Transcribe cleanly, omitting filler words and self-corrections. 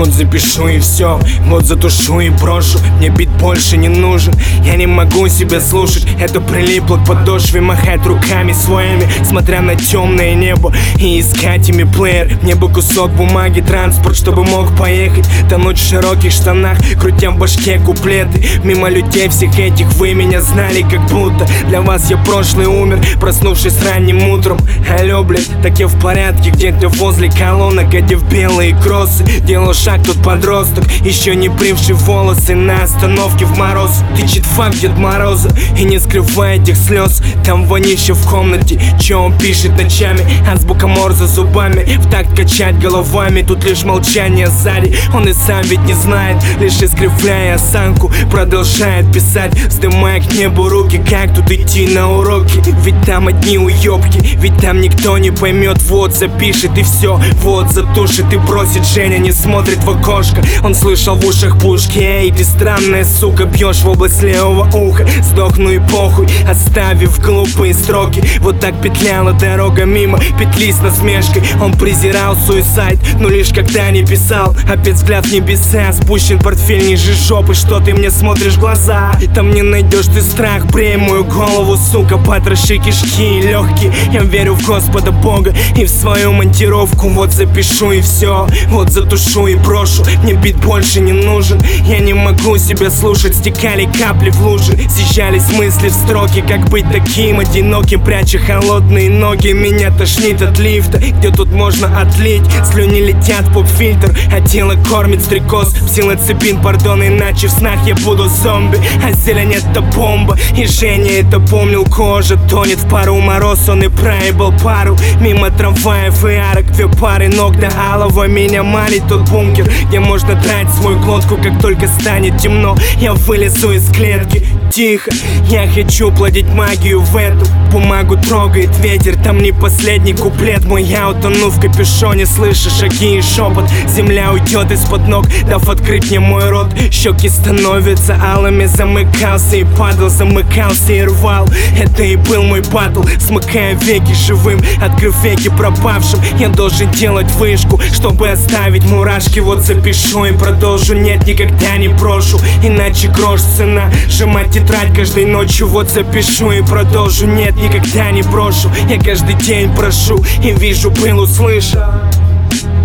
Вот запишу и все, вот затушу и брошу. Мне бит больше не нужен, я не могу себя слушать. Это прилипло к подошве, махать руками своими, смотря на темное небо и искать ими плеер. Мне бы кусок бумаги, транспорт, чтобы мог поехать, тонуть в широких штанах, крутя в башке куплеты. Мимо людей всех этих вы меня знали, как будто для вас я прошлый умер, проснувшись ранним утром. Алло, блядь, так я в порядке, где-то возле колонок, одев белые кроссы. Делал шаг тут подросток, еще не бривший волосы, на остановке в мороз тычет факт Дед Мороза и не скрывая этих слез. Там вонище в комнате, че он пишет ночами, азбука Морзе зубами, в такт качать головами. Тут лишь молчание сзади, он и сам ведь не знает, лишь искривляя осанку продолжает писать, вздымая к небу руки. Как тут идти на уроки? Ведь там одни уёбки, ведь там никто не поймет. Вот запишет и все, вот затушит и бросит. Женя не смотрит в окошко, он слышал в ушах пушки. Эй, ты странная сука, бьешь в область левого уха. Сдохну и похуй, оставив глупые строки. Вот так петляла дорога мимо петли с насмешкой. Он презирал суицид, но лишь когда не писал. Опять взгляд в небеса, спущен портфель ниже жопы. Что ты мне смотришь в глаза? Там не найдешь ты страх, брей мою голову, сука, потроши кишки и легкие. Я верю в Господа Бога и в свою монтировку. Вот запишу и все, вот затушу и брошу. Мне бит больше не нужен, я не могу себя слушать. Стекали капли в лужи, съезжались мысли в строки. Как быть таким одиноким, пряча холодные ноги? Меня тошнит от лифта, где тут можно отлить. Слюни летят в поп-фильтр, а тело кормит стрекоз. Псилоцибин, пардон, иначе в снах я буду зомби. А зелень это бомба, и Женя это помнил. Кожа тонет в пару, мороз, он и проебал пару. Мимо трамваев и арок, две пары ног до алого. Меня манит тот бункер, где можно драть свою глотку. Как только станет темно, я вылезу из клетки. Тихо, я хочу плодить магию в эту бумагу. Трогает ветер, там не последний куплет мой. Я утону в капюшоне, слышу шаги и шепот. Земля уйдет из-под ног, дав открыть мне мой рот. Щеки становятся алыми, замыкался и падал, замыкался и рвал. Это и был мой батл, смыкая веки живым, открыв веки пропавшим. Я должен делать вышку, чтобы оставить мурашки. Вот запишу и продолжу, нет, никогда не брошу, иначе грош цена. Сжимать тетрадь каждой ночью, вот запишу и продолжу, нет, никогда не брошу. Я каждый день прошу и вижу, был, услышу.